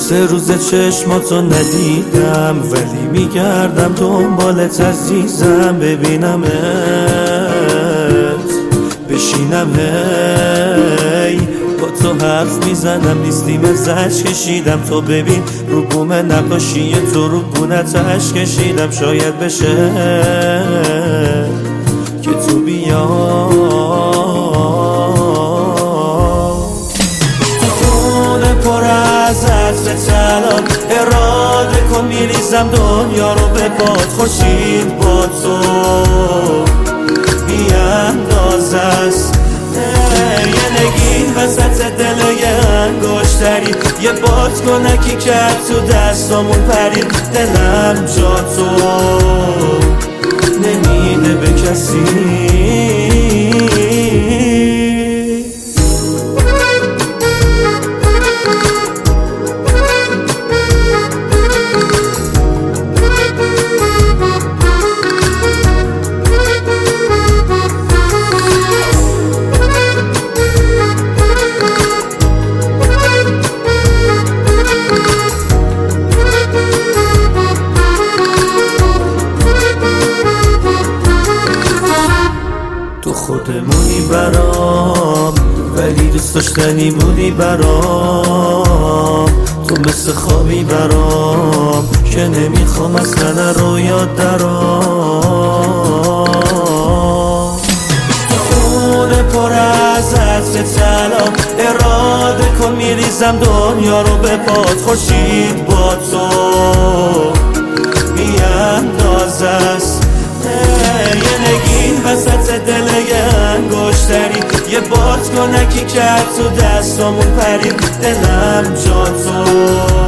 3 روز چشماتو ندیدم، ولی میگردم دنبالت عزیزم. ببینمت بشینم هی با تو حرف میزنم، نیستیم ازش کشیدم. تو ببین رو بوم نقاشی تو رو بونت اشک کشیدم. شاید بشه که تو بیا تو خونه پر از عطر طلا، اراده کن میریزم دنیا رو به باد. خورشید با تو بی انداز است، یه نگین وسط دل یه انگشتری، یه بادکنکی کرد تو دستامون پرید. دلم جا تو نمیده به کسی. خودمونی برام، ولی دوست داشتنی بودی برام. تو مثل خوابی برام که نمیخوام اصلا رو یاد درام. تو خونه پر از عطر طلا، اراده کن میریزم دنیا رو به باد. خورشید با تو بی اندازه است، یه نگین وسط دل یه انگشتری، یه بادکنکی کرد تو دستامون پرید. دلم جا تو